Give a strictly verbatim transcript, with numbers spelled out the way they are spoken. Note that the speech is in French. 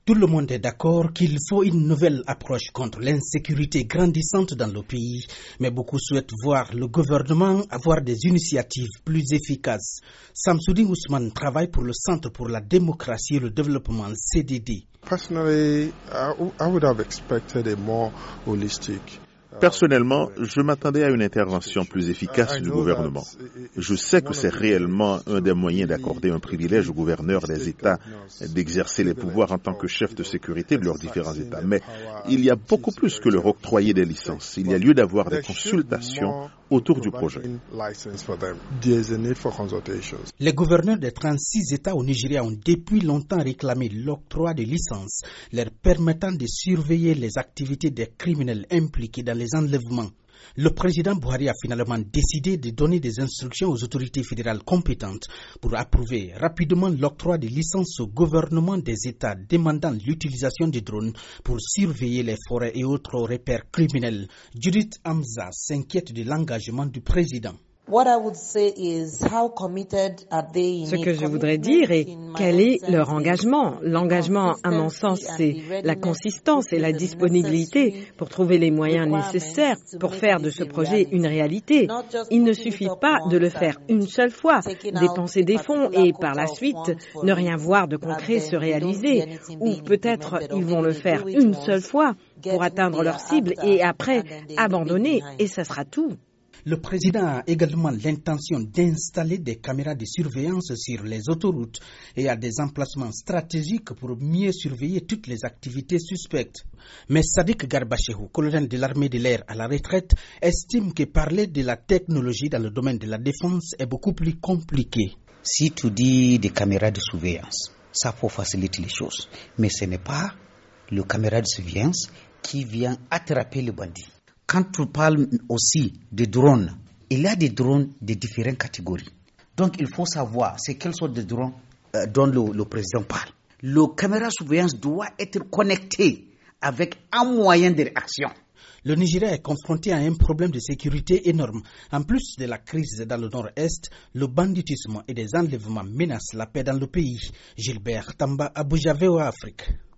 Tout le monde est d'accord qu'il faut une nouvelle approche contre l'insécurité grandissante dans le pays, mais beaucoup souhaitent voir le gouvernement avoir des initiatives plus efficaces. Samsoudine Ousmane travaille pour le Centre pour la démocratie et le développement, le C D D. Personally, I would have expected a more holistic. Personnellement, je m'attendais à une intervention plus efficace du gouvernement. Je sais que c'est réellement un des moyens d'accorder un privilège aux gouverneurs des États d'exercer les pouvoirs en tant que chefs de sécurité de leurs différents États. Mais il y a beaucoup plus que leur octroyer des licences. Il y a lieu d'avoir des consultations autour du projet. Les gouverneurs des trente-six États au Nigeria ont depuis longtemps réclamé l'octroi de licences leur permettant de surveiller les activités des criminels impliqués dans les enlèvements. Le président Buhari a finalement décidé de donner des instructions aux autorités fédérales compétentes pour approuver rapidement l'octroi de licences au gouvernement des États demandant l'utilisation des drones pour surveiller les forêts et autres repères criminels. Judith Hamza s'inquiète de l'engagement du président. Ce que je voudrais dire est quel est leur engagement. L'engagement, à mon sens, c'est la consistance et la disponibilité pour trouver les moyens nécessaires pour faire de ce projet une réalité. Il ne suffit pas de le faire une seule fois, dépenser des fonds et par la suite ne rien voir de concret se réaliser. Ou peut-être ils vont le faire une seule fois pour atteindre leur cible et après abandonner et ça sera tout. Le président a également l'intention d'installer des caméras de surveillance sur les autoroutes et à des emplacements stratégiques pour mieux surveiller toutes les activités suspectes. Mais Sadiq Garbachehu, colonel de l'armée de l'air à la retraite, estime que parler de la technologie dans le domaine de la défense est beaucoup plus compliqué. Si tu dis des caméras de surveillance, ça faut faciliter les choses. Mais ce n'est pas le caméra de surveillance qui vient attraper le bandit. Quand tu parles aussi de drones, il y a des drones de différentes catégories. Donc il faut savoir c'est quelles sortes de drones euh, dont le, le président parle. Le caméra de surveillance doit être connecté avec un moyen de réaction. Le Nigeria est confronté à un problème de sécurité énorme. En plus de la crise dans le nord-est, le banditisme et des enlèvements menacent la paix dans le pays. Gilbert Tamba, Abuja, V O A Afrique.